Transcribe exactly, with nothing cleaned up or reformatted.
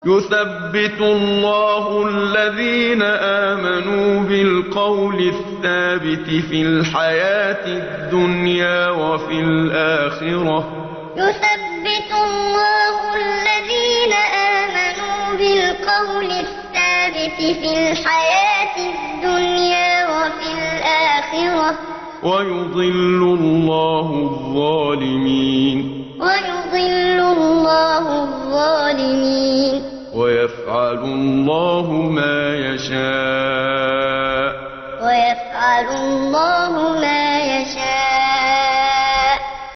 يثبت الله الذين آمنوا بالقول الثابت في الحياة الدنيا وفي الآخرة يثبت الله الذين آمنوا بالقول الثابت في الحياة الدنيا وفي الآخرة ويضل الله الظالمين ويضل الله الظالمين ويفعل الله ما يشاء ويفعل الله